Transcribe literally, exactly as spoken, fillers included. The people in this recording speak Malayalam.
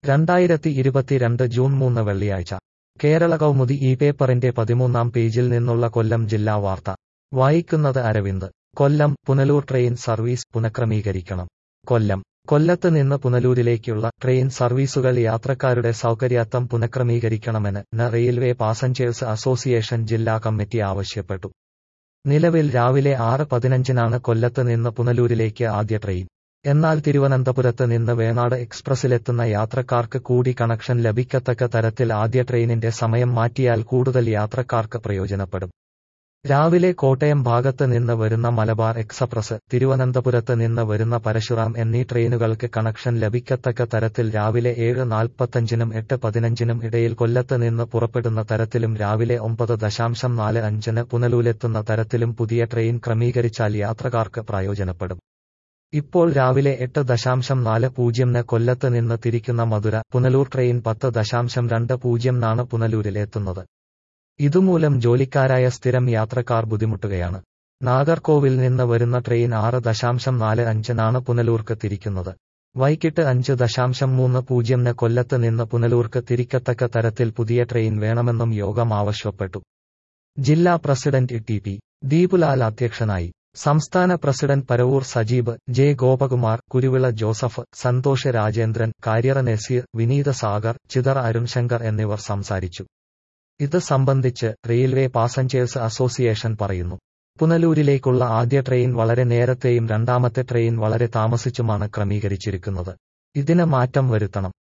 രണ്ടായിരത്തി ഇരുപത്തിരണ്ട് ജൂൺ മൂന്ന് വെള്ളിയാഴ്ച കേരള കൗമുദി ഈ പേപ്പറിന്റെ പതിമൂന്നാം പേജിൽ നിന്നുള്ള കൊല്ലം ജില്ലാ വാർത്ത വായിക്കുന്നത് അരവിന്ദ്. കൊല്ലം പുനലൂർ ട്രെയിൻ സർവീസ് പുനഃക്രമീകരിക്കണം. കൊല്ലം കൊല്ലത്ത് നിന്ന് പുനലൂരിലേക്കുള്ള ട്രെയിൻ സർവീസുകൾ യാത്രക്കാരുടെ സൗകര്യാർത്ഥം പുനഃക്രമീകരിക്കണമെന്ന് ന റെയിൽവേ പാസഞ്ചേഴ്സ് അസോസിയേഷൻ ജില്ലാ കമ്മിറ്റി ആവശ്യപ്പെട്ടു. നിലവിൽ രാവിലെ ആറ് പതിനഞ്ചിനാണ് കൊല്ലത്ത് നിന്ന് പുനലൂരിലേക്ക് ആദ്യ ട്രെയിൻ. എന്നാൽ തിരുവനന്തപുരത്ത് നിന്ന് വേണാട് എക്സ്പ്രസിലെത്തുന്ന യാത്രക്കാർക്ക് കൂടി കണക്ഷൻ ലഭിക്കത്തക്ക തരത്തിൽ ആദ്യ ട്രെയിനിന്റെ സമയം മാറ്റിയാൽ കൂടുതൽ യാത്രക്കാർക്ക് പ്രയോജനപ്പെടും. രാവിലെ കോട്ടയം ഭാഗത്ത് നിന്ന് വരുന്ന മലബാർ എക്സ്പ്രസ്, തിരുവനന്തപുരത്ത് നിന്ന് വരുന്ന പരശുറാം എന്നീ ട്രെയിനുകൾക്ക് കണക്ഷൻ ലഭിക്കത്തക്ക തരത്തിൽ രാവിലെ ഏഴ് നാൽപ്പത്തഞ്ചിനും എട്ട് പതിനഞ്ചിനും ഇടയിൽ കൊല്ലത്ത് നിന്ന് പുറപ്പെടുന്ന തരത്തിലും രാവിലെ ഒമ്പത് ദശാംശം നാല് അഞ്ചിന് പുനലൂരിലെത്തുന്ന തരത്തിലും പുതിയ ട്രെയിൻ ക്രമീകരിച്ചാൽ യാത്രക്കാർക്ക് പ്രയോജനപ്പെടും. ഇപ്പോൾ രാവിലെ എട്ട് ദശാംശം നാല് പൂജ്യംന് കൊല്ലത്ത് നിന്ന് തിരിക്കുന്ന മധുര പുനലൂർ ട്രെയിൻ പത്ത് ദശാംശം രണ്ട് പൂജ്യംനാണ് പുനലൂരിൽ എത്തുന്നത്. ഇതുമൂലം ജോലിക്കാരായ സ്ഥിരം യാത്രക്കാർ ബുദ്ധിമുട്ടുകയാണ്. നാഗർകോവിൽ നിന്ന് വരുന്ന ട്രെയിൻ ആറ് ദശാംശം നാല് അഞ്ചിനാണ് പുനലൂർക്ക് തിരിക്കുന്നത്. വൈകിട്ട് അഞ്ച് ദശാംശം മൂന്ന് പൂജ്യംന് കൊല്ലത്ത് നിന്ന് പുനലൂർക്ക് തിരിക്കത്തക്ക തരത്തിൽ പുതിയ ട്രെയിൻ വേണമെന്നും യോഗം ആവശ്യപ്പെട്ടു. ജില്ലാ പ്രസിഡന്റ് ടി പി ദീപുലാൽ അധ്യക്ഷനായി. സംസ്ഥാന പ്രസിഡന്റ് പരവൂർ സജീബ്, ജെ ഗോപകുമാർ, കുരുവിള ജോസഫ്, സന്തോഷ് രാജേന്ദ്രൻ, കാര്യറ നസീർ, വിനീത സാഗർ, ചിതറ അരുൺശങ്കർ എന്നിവർ സംസാരിച്ചു. ഇത് സംബന്ധിച്ച് റെയിൽവേ പാസഞ്ചേഴ്സ് അസോസിയേഷൻ പറയുന്നു. പുനലൂരിലേക്കുള്ള ആദ്യ ട്രെയിൻ വളരെ നേരത്തെയും രണ്ടാമത്തെ ട്രെയിൻ വളരെ താമസിച്ചുമാണ് ക്രമീകരിച്ചിരിക്കുന്നത്. ഇതിന് മാറ്റം വരുത്തണം.